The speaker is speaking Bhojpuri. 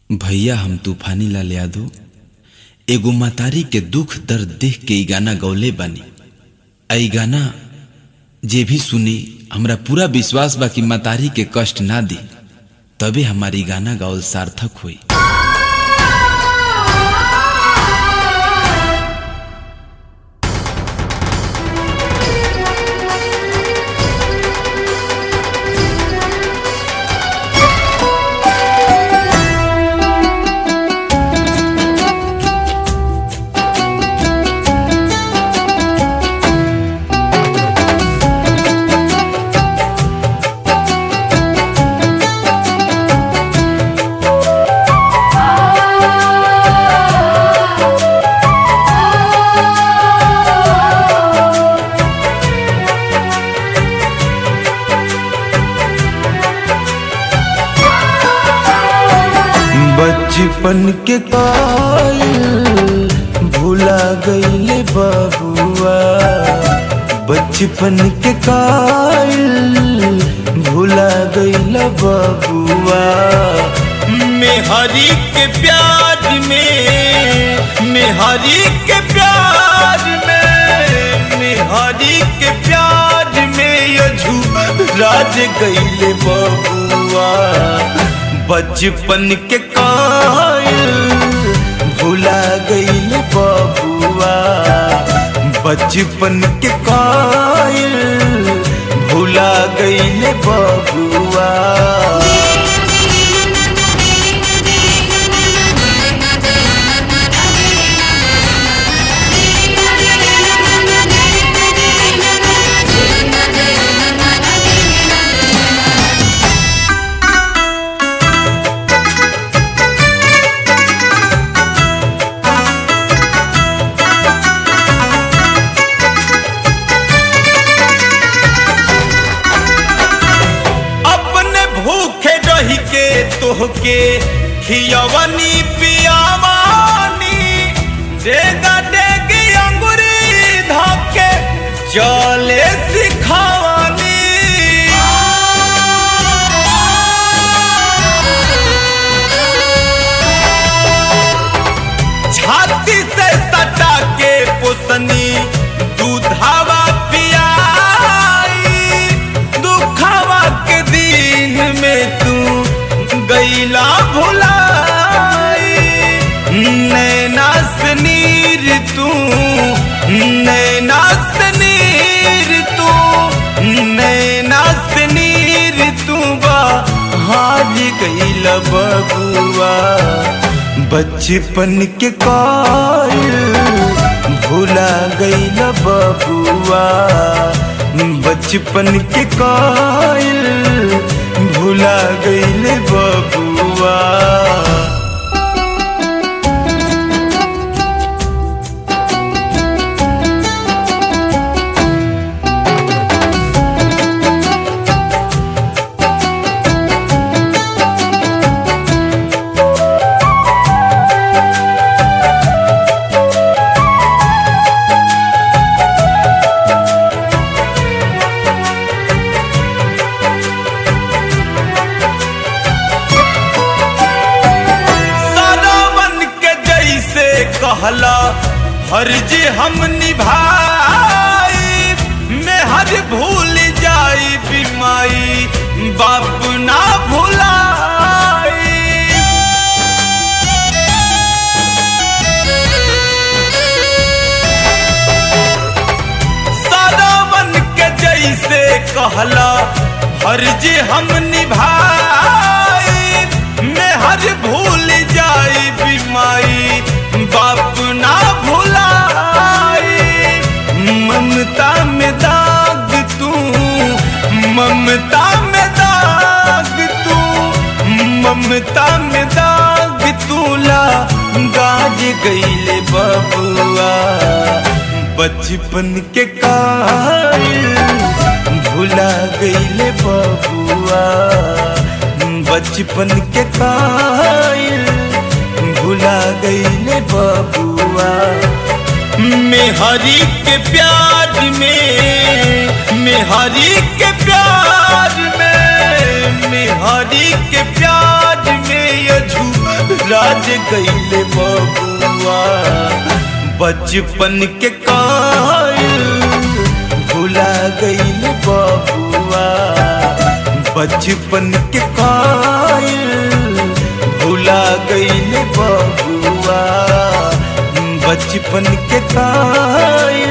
भैया हम तूफानी लाल यादव एगो मतारी के दुख दर्द देख के ई गाना गौले बानी। ई गाना जे भी सुनी हमरा पूरा विश्वास बा कि मतारी के कष्ट ना दी, तबे हमारी गाना गावल सार्थक हुई। बचपन के कायल भुला गईले बबुआ, बचपन के कायल भुला गईले बबुआ। मेहरी के प्यार में, मेहरी के प्यार में, मेहरी के प्यार में राज गईले बबुआ। बचपन के कायल भुला गईल बबुआ, बचपन के कायल भुला गईल बबुआ। तोहके खियवनी पियावानी, डेगा डेगी अंगुरी धके चले सिखावानी। छाती से सटा के पोसनी दूधावा पियाई, दुखावा के दिन में तू गईला भुलाई। नैना से नीर तू, नैना से नीर तू, नैना से नीर तू हार गईला बबुआ। बचपन के कायल भुला गईला बबुआ, बचपन के कायल भुला गईले बबुआ। कहला फर्ज हम निभाई, मैं हर भूल जाई बीमाई बाप ना भुलाई। सारावन के जैसे कहला फर्ज हम निभाई, मैं हर भूल जाई बीमाई बाप ना भुलाई। ममता में दाग तू, ममता में दाग तू, ममता में दाग तूला गाज गईले बबुआ। बचपन के कायल भुला गईले बबुआ, बचपन के कायल भुला गईले बबुआ। मेहरी के प्यार में, मेहरी के प्यार में, मेहरी के प्यार में राज गईले बबुआ बचपन के कायल भुला गईले बबुआ बचपन के कायल भुला गईले बबुआ बचपन के कायल